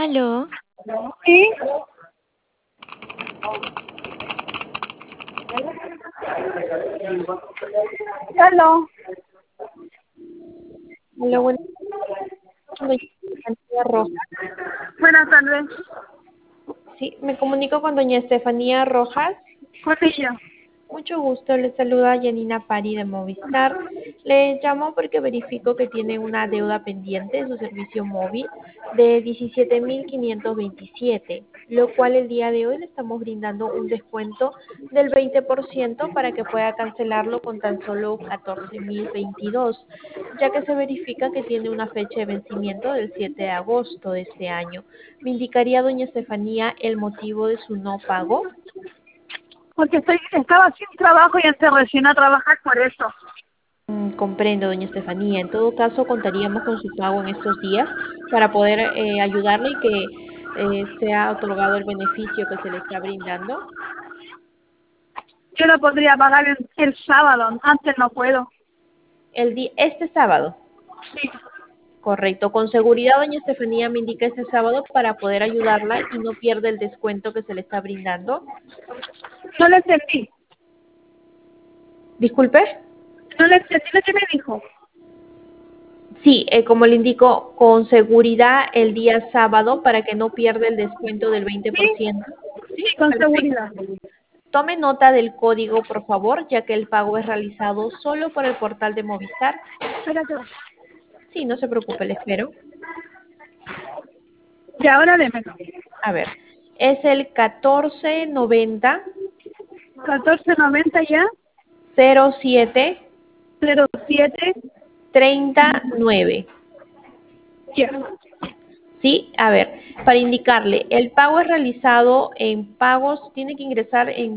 ¿Aló? Sí. Aló. Hola, buenas tardes, doña Rojas. Buenas tardes. Sí, me comunico con doña Estefanía Rojas. Con ella. Mucho gusto, le saluda Yanina Pari de Movistar. Le llamo porque verifico que tiene una deuda pendiente de su servicio móvil de 17.527, lo cual el día de hoy le estamos brindando un descuento del 20% para que pueda cancelarlo con tan solo 14.022, ya que se verifica que tiene una fecha de vencimiento del 7 de agosto de este año. ¿Me indicaría, doña Estefanía, el motivo de su no pago? Porque estaba sin trabajo y entré recién a trabajar por eso. Comprendo, doña Estefanía. En todo caso, contaríamos con su pago en estos días para poder ayudarle y que sea otorgado el beneficio que se le está brindando. Yo lo podría pagar el sábado. Antes no puedo. Este sábado. Sí. Correcto. Con seguridad, doña Estefanía me indica este sábado para poder ayudarla y no pierda el descuento que se le está brindando. No le entendí. Disculpe. No le entendí lo que me dijo. Sí, como le indico, con seguridad el día sábado para que no pierda el descuento del Sí. 20%. Sí, Sí, con perfecto. seguridad. Tome nota del código, por favor, ya que el pago es realizado solo por el portal de Movistar. Espérate. Sí, no se preocupe, le espero. Y ahora démelo. A ver, es el 1490 1490 ya. 07 07. 39. Ya. Sí, a ver, para indicarle, el pago es realizado en pagos, tiene que ingresar en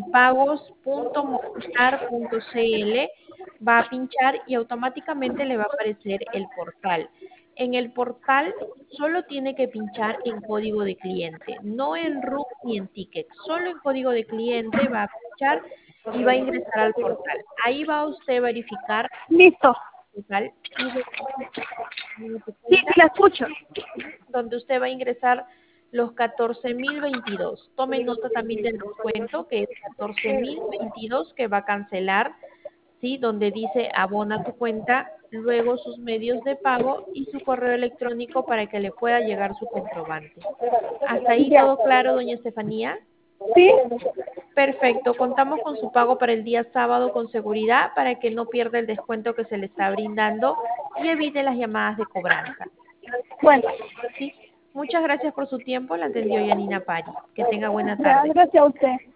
pagos.movistar.cl, va a pinchar y automáticamente le va a aparecer el portal. En el portal solo tiene que pinchar en código de cliente, no en RUT ni en ticket, solo en código de cliente va a pinchar y va a ingresar al portal. Ahí va usted a verificar Listo. el portal y de su Sí, cuenta sí, la escucho. donde usted va a ingresar los 14.022. Tome nota también del descuento, que es 14.022 que va a cancelar, ¿sí? Donde dice abona tu cuenta, luego sus medios de pago y su correo electrónico para que le pueda llegar su comprobante. ¿Hasta ahí Ya. todo claro, doña Estefanía? Sí. Perfecto, contamos con su pago para el día sábado con seguridad para que no pierda el descuento que se le está brindando y evite las llamadas de cobranza. Bueno. Sí, muchas gracias por su tiempo. La atendió Yanina Pari. Que tenga buena Ya, tarde. gracias a usted.